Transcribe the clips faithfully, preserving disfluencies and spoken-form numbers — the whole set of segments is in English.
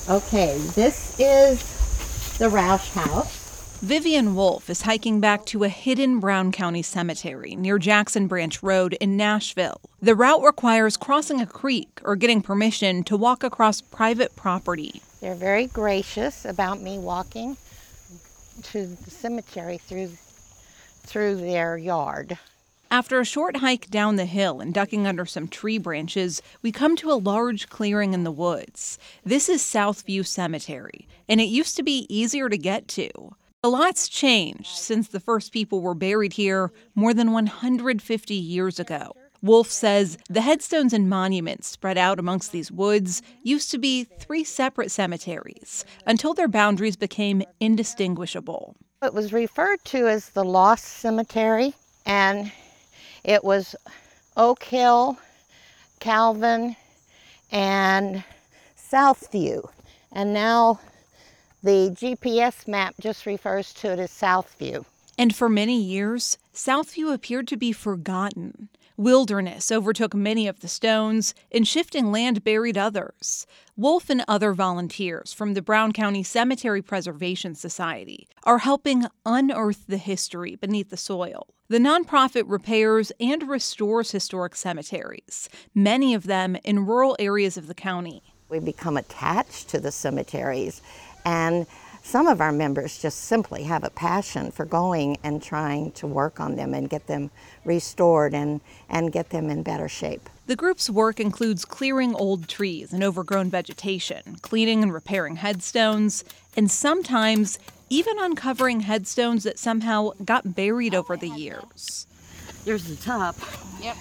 Okay, this is the Roush House. Vivian Wolf is hiking back to a hidden Brown County cemetery near Jackson Branch Road in Nashville. The route requires crossing a creek or getting permission to walk across private property. They're very gracious about me walking to the cemetery through, through their yard. After a short hike down the hill and ducking under some tree branches, we come to a large clearing in the woods. This is Southview Cemetery, and it used to be easier to get to. A lot's changed since the first people were buried here more than one hundred fifty years ago. Wolf says the headstones and monuments spread out amongst these woods used to be three separate cemeteries until their boundaries became indistinguishable. It was referred to as the Lost Cemetery, and it was Oak Hill, Calvin, and Southview. And now the G P S map just refers to it as Southview. And for many years, Southview appeared to be forgotten. Wilderness overtook many of the stones, and shifting land buried others. Wolf and other volunteers from the Brown County Cemetery Preservation Society are helping unearth the history beneath the soil. The nonprofit repairs and restores historic cemeteries, many of them in rural areas of the county. We become attached to the cemeteries, and some of our members just simply have a passion for going and trying to work on them and get them restored and, and get them in better shape. The group's work includes clearing old trees and overgrown vegetation, cleaning and repairing headstones, and sometimes even uncovering headstones that somehow got buried over the years. There's the top. Yep.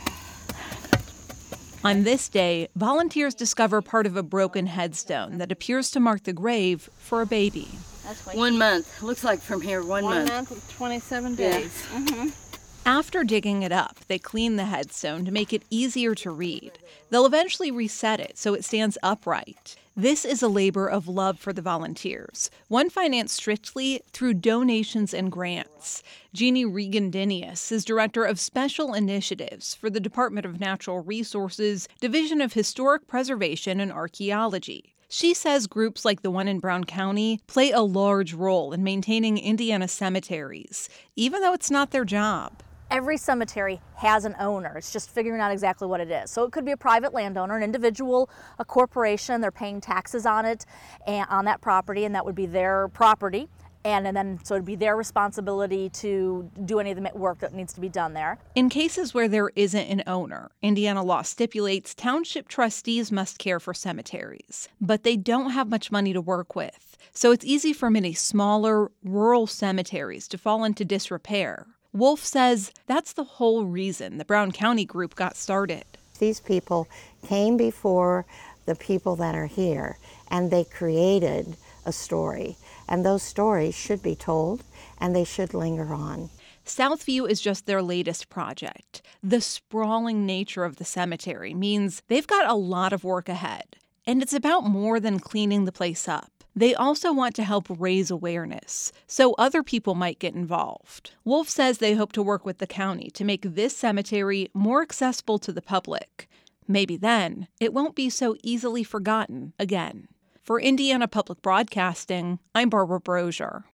On this day, volunteers discover part of a broken headstone that appears to mark the grave for a baby. That's what One month. Looks like from here, one, one month. month with twenty-seven Yeah. days. Mm-hmm. After digging it up, they clean the headstone to make it easier to read. They'll eventually reset it so it stands upright. This is a labor of love for the volunteers, one financed strictly through donations and grants. Jeannie Regan-Dinius is Director of Special Initiatives for the Department of Natural Resources, Division of Historic Preservation and Archaeology. She says groups like the one in Brown County play a large role in maintaining Indiana cemeteries, even though it's not their job. Every cemetery has an owner. It's just figuring out exactly what it is. So it could be a private landowner, an individual, a corporation. They're paying taxes on it and on that property, and that would be their property. And, and then so it'd be their responsibility to do any of the work that needs to be done there. In cases where there isn't an owner, Indiana law stipulates township trustees must care for cemeteries, but they don't have much money to work with. So it's easy for many smaller, rural cemeteries to fall into disrepair. Wolf says that's the whole reason the Brown County group got started. These people came before the people that are here, and they created a story. And those stories should be told, and they should linger on. Southview is just their latest project. The sprawling nature of the cemetery means they've got a lot of work ahead. And it's about more than cleaning the place up. They also want to help raise awareness, so other people might get involved. Wolf says they hope to work with the county to make this cemetery more accessible to the public. Maybe then, it won't be so easily forgotten again. For Indiana Public Broadcasting, I'm Barbara Brosier.